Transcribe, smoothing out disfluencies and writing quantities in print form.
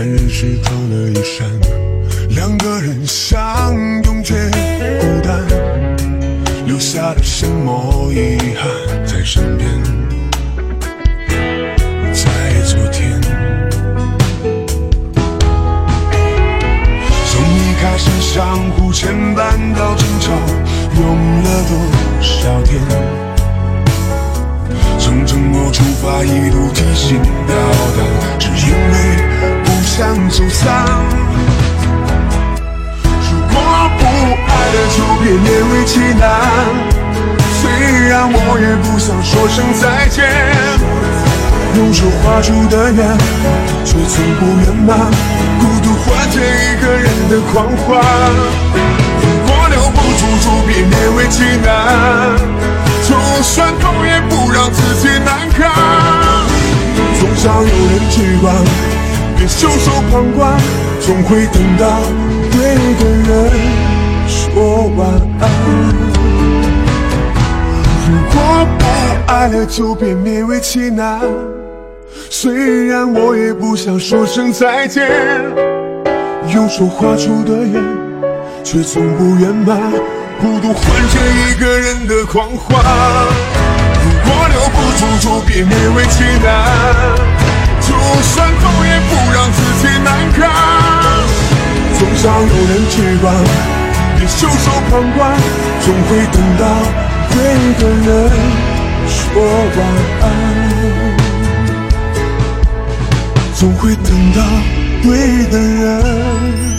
男人是透了一身，两个人相拥却孤单，留下了什么遗憾在身边？在昨天，从一开始相互牵绊到争吵，用了多少天？从承诺出发，一路提心吊胆，只因为不想走散。如果不爱了，就别勉为其难。虽然我也不想说声再见，用手画出的圆，却从不圆满。孤独换借一个人的狂欢。如果留不住，就别勉为其难。就算痛也不让自己难堪，总想有人去管，别袖手旁观，总会等到对的人说晚安。如果不爱了，就别勉为其难。虽然我也不想说声再见，用手画出的圆，却从不圆满。孤独换着一个人的狂欢。如果留不住，就别勉为其难。就算痛也不让自己难堪。总想有人去管，别袖手旁观，总会等到对的人说晚安。总会等到对的人